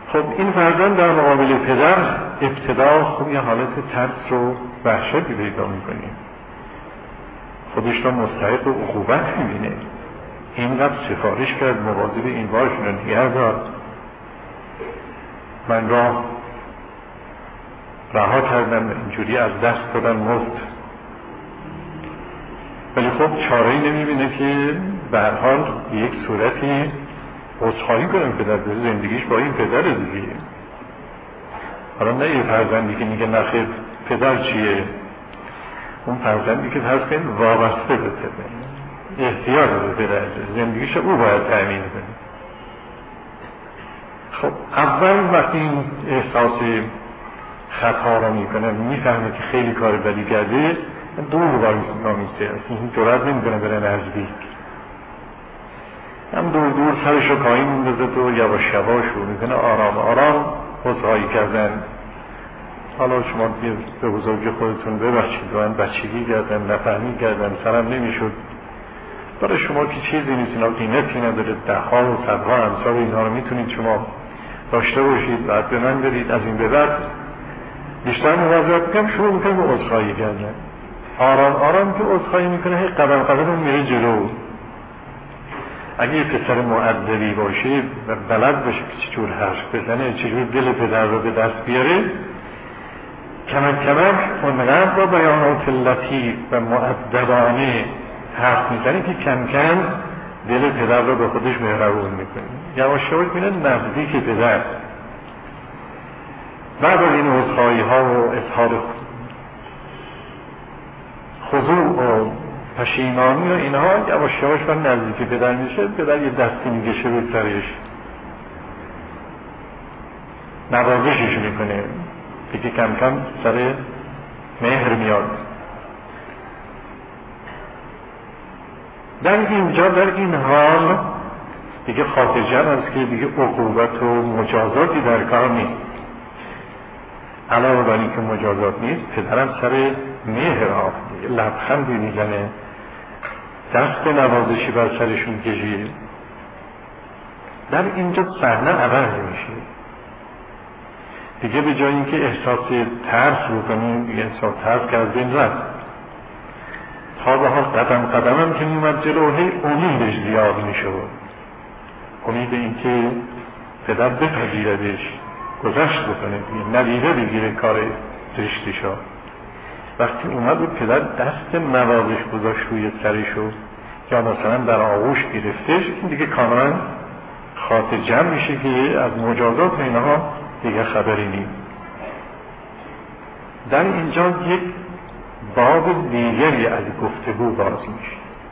خب این فرزند در مقابل پدر ابتدا خب یه حالت ترس و وحشتی پیدا میکنه، خودش را مستحق و عقوبت میبینه. اینقدر سفارش کرد مواظب این باش نگه دار، من را رها کردم، اینجوری از دست دادن مفت. ولی خب چاره‌ای نمیبینه که به هر حال یک صورتی عذرخواهی کنم پدر، زندگیش با این پدر دیگه. حالا نه یه فرزندی که میگه نخیر پدر چیه، اون فرزندی که فرض کنید وابسته به پدر، احتیاج به پدر، زندگیش او باید تأمین کنه. خب اول وقتی این احساس خطا را میکنه، میفهمه که خیلی کار بدی کرده، دور نامیسته، این جرأت نمیکنه بره نزدیک، هم دور دور سرش رو پایین میندازه تو یواش یواش رو میکنه آرام آرام عذرخواهی کردن. حالا شما به بزرگی خودتون ببخشید، من بچگی کردم، نفهمی کردم، سرم نمیشد. برای شما که چیزی نیست، اینا قیمتی نداره، ده‌ها و صدها امثال اینها رو میتونید شما داشته باشید، بعد به من برید. از این به بعد بیشتر مواظبت میکنم، شروع میکنم به عذرخواهی کردن. آرام آرام که عذرخواهی میکنه، هی قدم قدم میره جلو. اگه یه پسر مؤدبی باشه و بلد باشه که چجور حرف بزنه، چجور دل پدر رو به دست بیاره، کمک اونقدر با بیانات لطیف و مؤدبانه حرف میزنه که کم کم دل پدر رو به خودش مهربون میکنه، یواش یواش میره نزدیک پدر. بعد از این عذرخواهی ها و اظهار خضوع و پشیمانی و اینها، یواش یواش من نزدیک پدر میشه، پدر یه دستی میگشه روی سرش، نوازشش میکنه، دیگه کم کم سر مهر میاد. در اینجا در این حال دیگه خاطرجمع است که دیگه عقوبت و مجازاتی در کار نیست. علاوه بر این که مجازات نیست، پدرم سر مهر ها لبخندی میزنه، دست نوازشی بر سرشون کشیده. در اینجا صحنه عوض میشه دیگه، به جای اینکه احساس ترس بکنیم، دیگه احساس ترس که از بین رفت. تا به حال قدم قدمم که میمد جلو، هی امیدش زیاد میشه، امید اینکه پدر بپذیردش، گذشت بکنه، ندیده بگیره کار زشتشا. وقتی اومد و پدر دست نوازش گذاشت روی سرشو یا مثلا در آغوش گرفتش، این دیگه کاملا خاطر جمع میشه که از مجازات اینها دیگه خبری نیست. در اینجا یک باب دیگری از گفتگو باز میشه.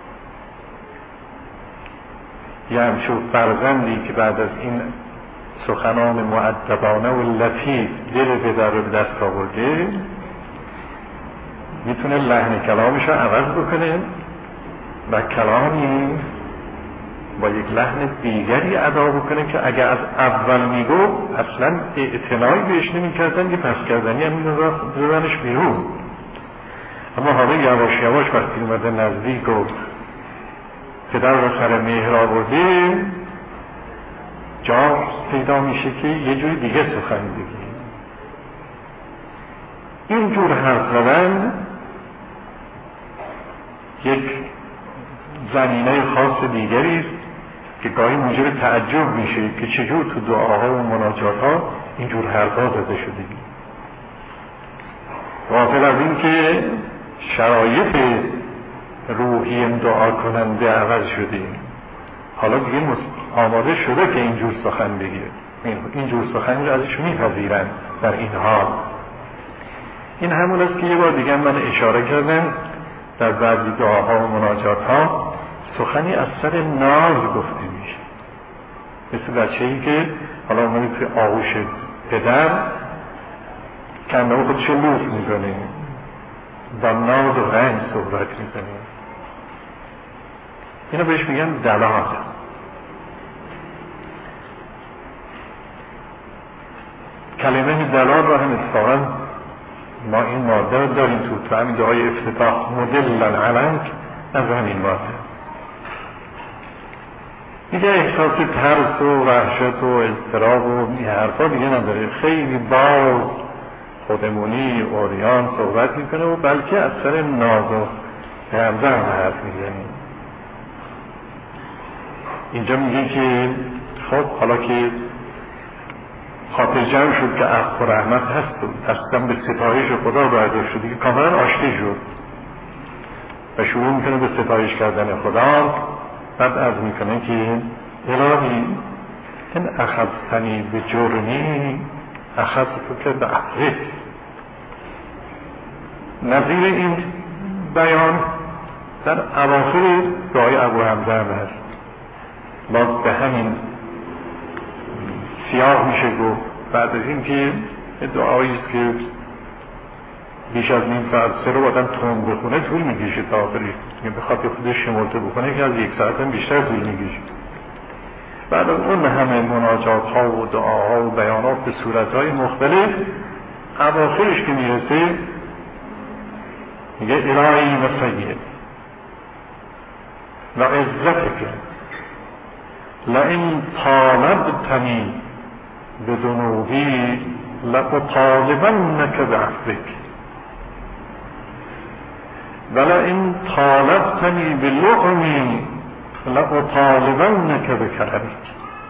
یه همچون فرزندی که بعد از این سخنان مؤدبانه و لطیف دل پدر رو به دست آورده، میتونه لحن کلامش رو عوض بکنه و کلامی با یک لحن دیگری ادا بکنه که اگر از اول میگو اصلا اعتنایی بهش نمیکردن، که پس کردنی هم میدونش بیرون. اما حالا یواش یواش وقتی اومده نزدیک و پدر رو سر مهر آورده، جا پیدا میشه که یه جوری دیگه سخن بگی. این جور حرف زدن یک زمینه خاص دیگری است که گاهی موجب تعجب میشه که چجور تو دعاها و مناجاتها اینجور حرفا زده شده. غافل از این که شرایط روحی این دعا کننده عوض شده، حالا دیگه آماده شده که اینجور سخن بگیره، اینجور سخن رو ازش میپذیرن. در این حال این همون است که یه بار دیگه من اشاره کردم، در بعضی دعاها و مناجاتها سخنی از سر ناز گفته میشه، مثل بچه‌ای که حالا اومده توی آغوش پدر کنده خودش لوس میکنه، با ناز و رنج صحبت میکنه. اینو بهش میگن دلال. کلمه دلال را هم اتفاقا ما این ماده رو داریم تو همین دعای افتتاح، مدلن علنک، از همین ماده. دیگه احساس ترس و وحشت و اضطراب و این حرفا دیگه نداره. خیلی باز خودمونی اوریان صحبت میکنه و بلکه از سر ناز و غمزه هم حرف میزنه. اینجا میگه که خب حالا که خاطر جمع شد که عفو و رحمت هست و اصلا به ستایش خدا برداشت شد، دیگه کاملا آشتی شد و شروع میکنه به ستایش کردن خدا. بعد عرض میکنه که الهی این اخذتنی به جرمی اخذتو که به عفوه. نظیر این بیان در اواخر دعای ابو حمزه هم هست. باز به همین سیاق میشه گفت بعد از این که دعایی است که بیش از نیم ساعت سه رو آدم تون بخونه طول میکشه تا آخری، بخواد خودش شمرده بکنه که از یک ساعت هم بیشتر طول میکشه. بعد از اون همه مناجات ها و دعاها و بیانات به صورت های مختلف اواخرش که میرسه میگه الهی و سید و عزتک لئن طالبتنی بذنوبی لأطالبنک بعفوک ولئن طالبتنی بلغمی لأطالبنک بکرمک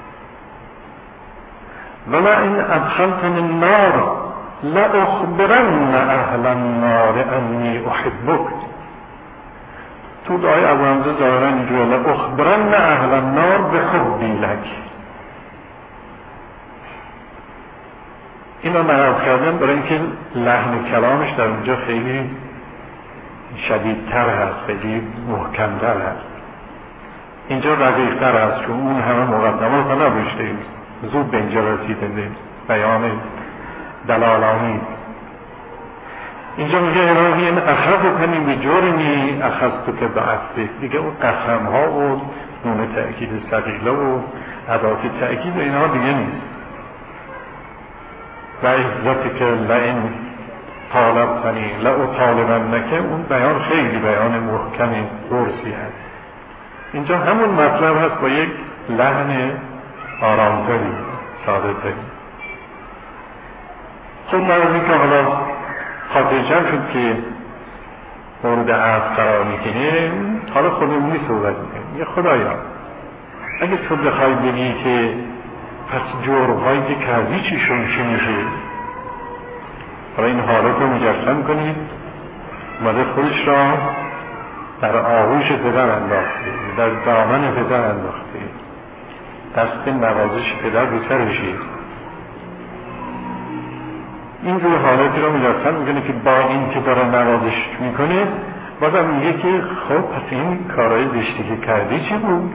ولئن ادخلتنی النار لأخبرن اهل النار انی احبک. تو دعای ابو حمزه ظاهرا اینجوری لأخبرن اهل النار بحبی لک. اینو نقل کردن برای اینکه لحن کلامش در اونجا خیلی شدیدتر هست، خیلی محکمتر هست. اینجا رقیق‌تر هست چون اون همه مقدمات رو نبشته، زود به اینجا رسیده بیان دلالانی. اینجا میگه الهی این اخذتنی به جرمی اخذتو که به عفوک. دیگه اون قسم ها و نون تأکید ثقیله و ادات تأکید و اینها دیگه نیست. و عزتی که لئن طالبتنی لأطالبنک، اون بیان خیلی بیان محکم قرصی هست. اینجا همون مطلب هست با یک لحن آرامتری، ساده تری. خب من که حالا خاطر جمع شد که مورد عفو قرار میکنه، حالا خودمونی صحبت میکنه. یه خدایا اگه تو بخوای بگی که پس جرم‌هایی که کردی چیشون چی میشه، حالا این حالت رو مجسم کنید. اومده خودش را در آغوش پدر انداخته، در دامن پدر انداخته، دست نوازش پدر به سرشه. اینجور حالتی رو مجسم میکنه که با این که داره نوازش میکنه بازم میگه که خب پس این کارهای زشتی که کردی چی بود؟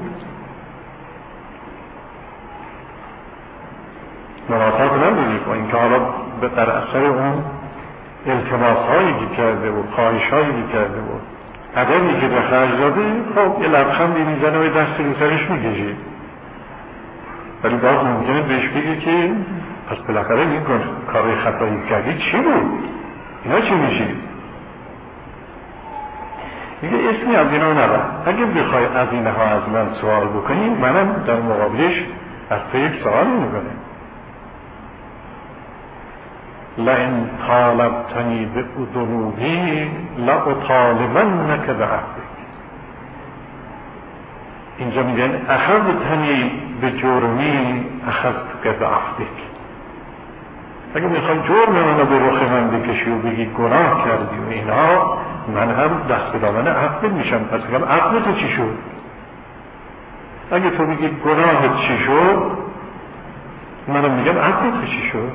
مناسبت نبودی با این که حالا در اثر اون التماس هایی که کرده و خواهش هایی که کرده و ادبی که به خرج داده، خب یه لبخندی میزنه و دست رو سرش میکشه. ولی باز ممکنه بهش بگه که پس بالاخره این کارهای خطایی کردی چی بود؟ اینا چی میشه؟ میگه اسمی از اینا نبر. اگه بخوای از اینها از من سوال بکنی، منم در مقابلش از تو یک سوال میکنه. لئن طالبتنی بذنوبی لأطالبنک بعفوک. اینجا میگن اخذتنی به جرمی اخذتک بعفوک. اگه میخوای جرم منو به رخ من بکشی و بگی گناه کردی و اینا، من هم دست به دامن عفو میشم. پس بگم عفو تو چی شد؟ اگه تو بگی گناهت چی شد، منم میگم عفو تو چی شد؟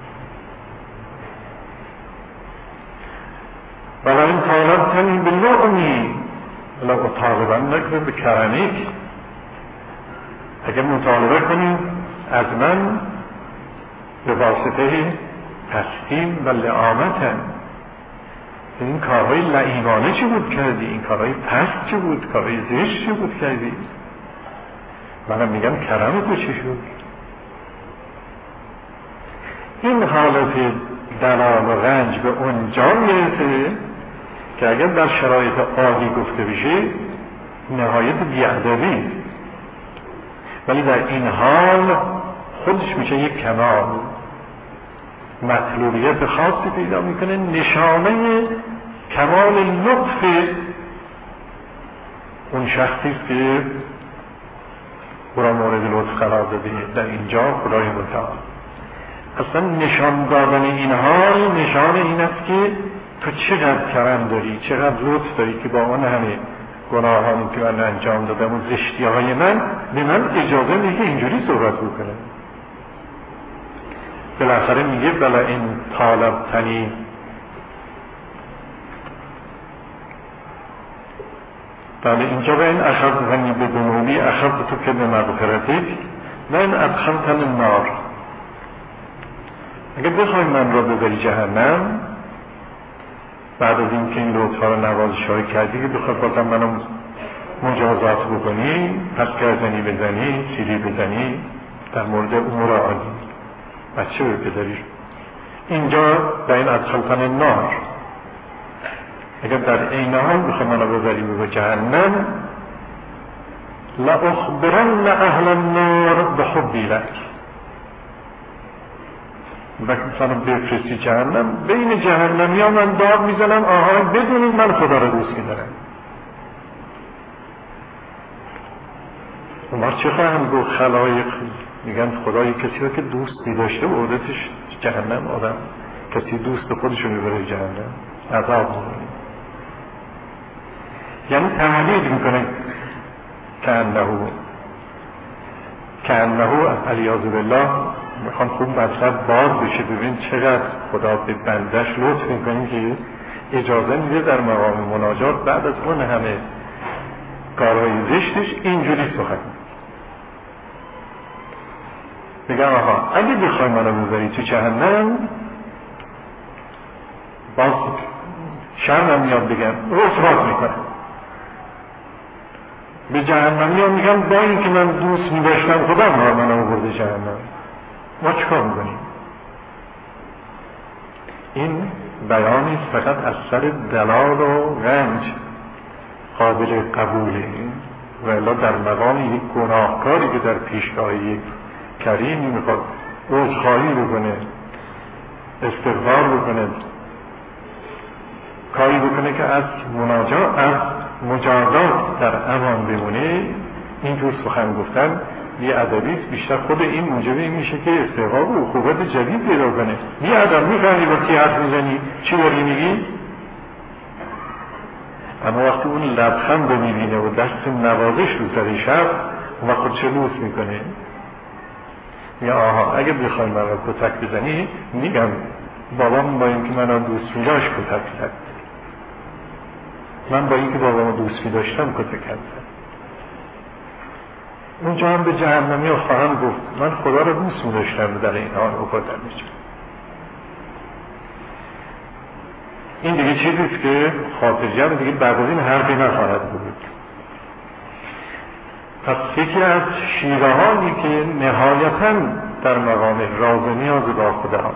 ولئن طالبتنی بلغمی لأطالبنک بکرمک. اگه مطالبه کنی از من به واسطه تسلیم و لعامتن، این کارهای لعیبانه چی بود کردی؟ این کارهای پست چی بود؟ کارهای زشت چی بود کردی؟ منم میگم کرم تو چی شد؟ این حالت دلال و رنج به اونجا میرسه که اگر در شرایط عادی گفته بشه نهایت بی‌ادبی. ولی در این حال خودش میشه یک کمال، مطلوبیت خاصی پیدا میکنه، نشانه کمال لطف اون شخصی است که برای مورد لطف قرار داده در اینجا خدای متعال. اصلا نشان دادن این حال نشان این است که تو چقدر کرم داری، چقدر لطف داری که با اون همه گناهانی که من انجام دادم و زشتی های من به من اجازه میگه اینجوری صحبت بکنه. بالاخره میگه بلا این طالبتنی بله اینجا به این اخذتنی به دنوبی اخذت تو که به مغفرتیک و این ادخلتن النار. اگر بخوای من را ببری جهنم بعد از این که این لطفا رو نوازش‌های کردی که بخواد بازم منو مجازات بکنی، پس گردنی بزنی، سیلی بزنی در مورد امور عالی بچه بذاری اینجا در این ادخلتن النار. اگر در این حال بخواه منو ببری به جهنم لأخبرن اهل النار بحبی لک، وقتی مثلا بفرستی جهنم بین جهنمی ها من داد میزنم آها بدونید من خدا را دوست میدارم. عمر چه خواهم گفت خلایق میگن خدای کسی را که دوست میداشته بردتش جهنم، آدم کسی دوست خودشو میبره جهنم عذاب میبره، یعنی تحلیل میکنه کانه علیاذ بالله. میخوان خوب مطلب باز بشه، ببین چقدر خدا به بندش لطف میکنه که اجازه میده در مقام مناجات بعد از اون همه کارهای زشتش اینجوری سخن میگم آها اگه بخوای منو ببری تو جهنم باز شرمم میاد بگم رسوات میکنم به جهنمی ها میگم با این که من دوست میداشتم خدا منو برده جهنم، ما چکار میکنیم؟ این بیانی فقط از سر دلال و رنج قابل قبوله، ولی در مقام یک گناهکاری که در پیشگاه یک کریمی میخواد عذرخواهی بکنه، استغفار بکنه، کاری بکنه که از مجازات در امان بمونه، اینجور سخن گفتن یه ادبیست بیشتر خود این موجب این میشه که استغفار و عقوبت جدید پیدا کنه. یه ادب میفهمی با کی حرف میزنی چی داری میگی، اما وقتی اون لبخند رو میبینه و دست نوازش رو سر شب و خود چه لوس میکنه یا آها اگه بخوای من رو کتک بزنی میگم بابام با اینکه من رو دوست میداشت کتک زد، من با اینکه بابامو دوست میداشتم کتک زد. اونجا هم به جهنمی ها خواهم گفت من خدا رو دوست میداشتم در این حال افتادم میشه. این دیگه چیزیست که خاطرجم دیگه بعد از این حرفی نخواهد بود. پس یکی از شیوه‌هایی که نهایتاً در مقام راز و نیاز با خدا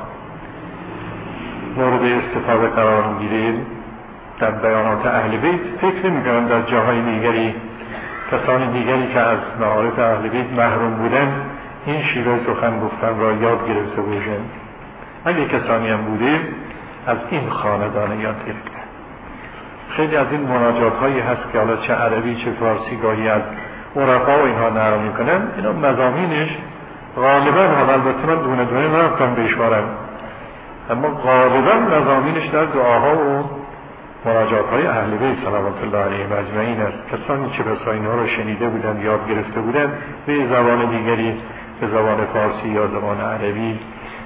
مورد استفاده قرار می‌گیره در بیانات اهل بیت، فکر نمی‌کنم در جاهای دیگری کسان دیگری که از معارف اهل بیت محروم بودن این شیوه سخن گفتن را یاد گرفته باشند. اگه کسانی هم بوده از این خاندان یاد گرفتن. خیلی از این مناجات هایی هست که حالا چه عربی چه فارسی گاهی از عرفا و اینها نقل میکنن، اینا مضامینش غالبا هم البته من دونه دونه نرفتم بشمارم، اما غالبا مضامینش در دعاها و مناجات های اهل بیت صلوات الله علیهم اجمعین است. کسانی که بسا اینها را شنیده بودن یاد گرفته بودن به زبان دیگری، به زبان فارسی یا زبان عربی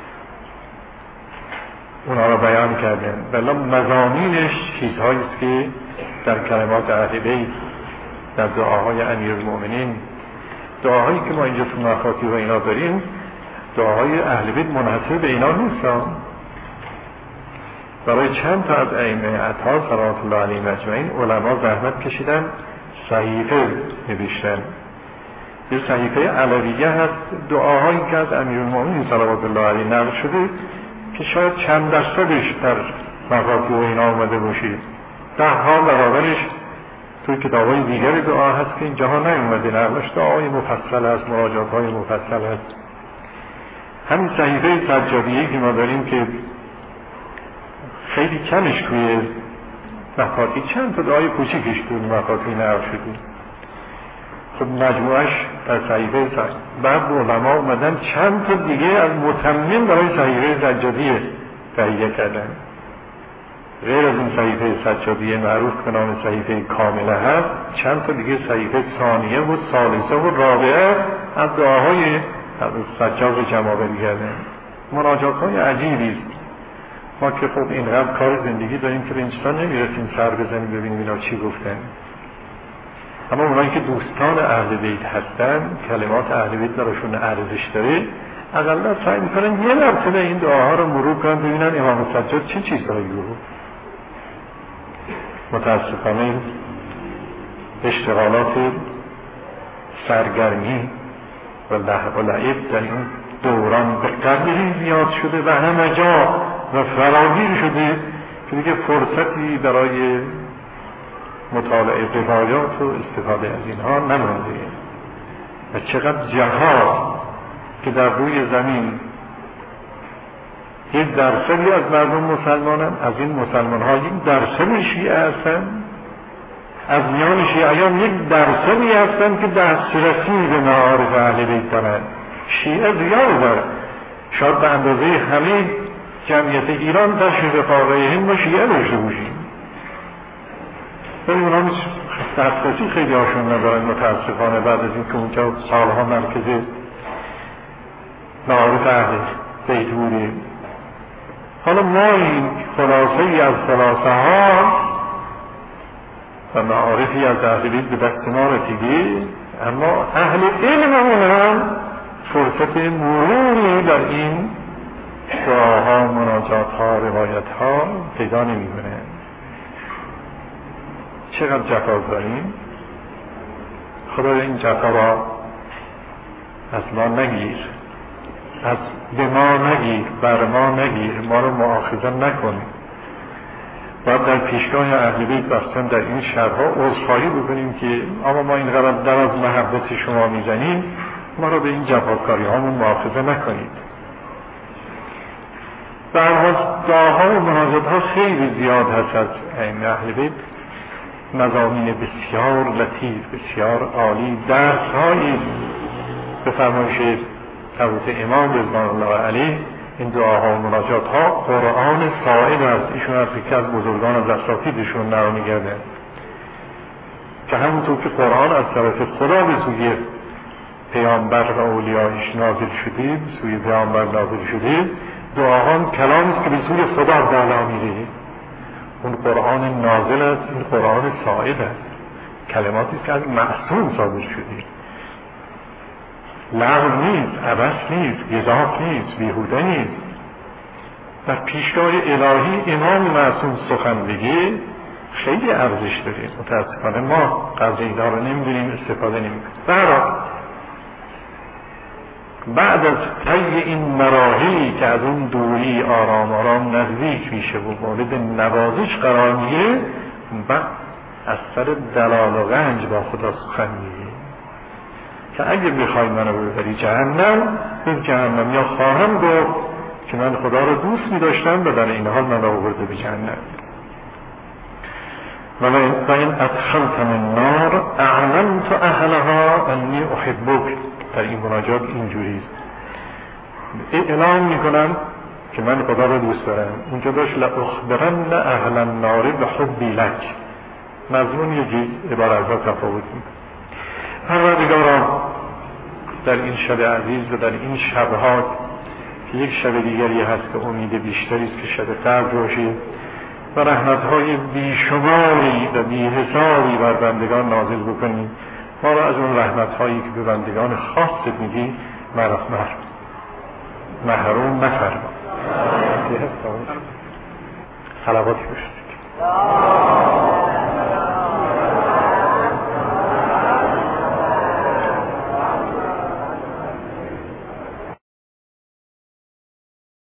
اونا را بیان کردن. بلا مضامینش چیزهایی است که در کلمات اهل بیت، در دعاهای امیرالمؤمنین، دعاهایی که ما اینجا تو مخاطی و اینا داریم، دعاهای اهل بیت منحصر به اینا نیستن. برای چند تا از ائمه اطهار صلوات الله علیهم اجمعین علما زحمت کشیدن صحیفه نوشتن. یه صحیفه علویه هست دعاهایی که از امیرالمؤمنین صلوات الله علیه نقل شده که شاید چند درصدش در مخاطی و اینا آمده باشید، 10 برابرش توی کتاب‌های دیگر دعا هست که اینجاها نیومده، نقلش دعای مفصل است، مناجات‌های مفصل است. همین صحیفه سجادیه‌ای که ما داریم که خیلی کمش توی مقاطی، چند تا دعای کوچیکش توی مقاطی نقل شده. خب مجموعش در صحیفه بعد علما اومدن چند تا دیگه از متمم برای صحیفه سجادیه تهیه کردن. غیر از این صحیفه سجادیه معروف به نام صحیفه کامله هست، چند تا دیگه صحیفه ثانیه و ثالثه و رابعه از دعاهای سجاد جمع آوری کردن. مناجات‌های عجیبی است. ما که خب اینقدر کار زندگی داریم که به این چیزا نمیرسیم سر بزنیم ببینیم اینا چی گفتن. اما اونایی که دوستان اهل بیت هستن، کلمات اهل بیت براشون ارزش داره، اقلا سعی میکنن یه مرتبه این دعاها رو مرور کنن ببینن امام سجاد چه چیزهایی گفت. متاسفانه اشتغالات سرگرمی و لهو و لعب در این دوران به قدری زیاد شده و همه جا و فراگیر شده که دیگه فرصتی برای مطالعه روایات و استفاده از اینها نمونده. و چقدر جهاد که در روی زمین یک درصدی از مردم مسلمانن، از این مسلمان ها یک درصدی شیعه هستن، از میان شیعیان یک درصدی هستن که دسترسی به معارف اهل بیت دارن. شیعه زیاد داره، شاید به اندازه همه جمعیت ایران تشریف قاره هند ما شیعه داشته باشیم، ولی اونا دسترسی خیلی هاشون ندارن متاسفانه، بعد از این که اونجا سالها مرکز معارف اهل بیت بودیم. حالا ما این خلاصه ای از خلاصه ها و معارفی از اهل بیت به دست ما رسیده، اما اهل علممون هم فرصت مروری در این دعاها، مناجاتها، روایتها پیدا نمی‌کنه. چقدر جفا داریم. خدا این جفا را از ما نگیر، از به ما نگیر، بر ما نگیر، ما رو مؤاخذه نکن. باید در پیشگاه اهل بیت بستن در این شبها عذرخواهی بکنیم که اما ما اینقدر در از محبت شما میزنیم، ما رو به این جفاکاری هامون مؤاخذه نکنید. در حال دعاها و مناجات ها خیلی زیاد هست از این اهل بیت، مضامین بسیار لطیف، بسیار عالی، درس هایی به فرمایش حضرت امام رضوان الله علیه. این دعاها و مناجات ها قرآن ساعد است. ایشون از یکی از بزرگان از اساتیدشون نرا میگردن که همونطور که قرآن از طرف خدا به سوی پیامبر و اولیایش نازل شده، سوی پیامبر نازل شده، دعاها کلامی است که به سوی خدا بالا میره. اون قرآن نازل است، این قرآن ساعد است، کلماتی است که از معصوم صادر شده، لغو نیست، عبث نیست، گزاف نیست، بیهوده نیست. در پیشگاه الهی امام معصوم سخن بگه خیلی ارزش داره. متاسفانه ما قدر اینا رو نمیدونیم، استفاده نمیکنیم. بعد از طی این مراحلی که از اون دوری آرام آرام نزدیک میشه و مورد نوازش قرار میگیره، بعد از سر دلال و غنج با خدا سخن میگه که اگه بخوای منو ببری جهنم، به جهنم یا خواهم گفت که من خدا رو دوست می‌داشتم و در این حال من آورده به جهنم. و این ادخلتم النار اعلمت اهلها انی احبک. در این مناجات اینجوری اعلام میکنم که من خدا رو دوست دارم. اونجا داشت لاخبرن اهل النار بحبی لک. مضمون یکی، عبارت‌ها تفاوت میکنه. پروردگارا در این شب عزیز و در این شبها که یک شب دیگری هست که امید بیشتری است که شب قدر باشید و رحمت‌های بیشماری و بی‌حسابی بر بندگان نازل بکنید، ما را از اون رحمت‌هایی که به بندگان خاصت میدی محروم نفرما. صلواتی باشید.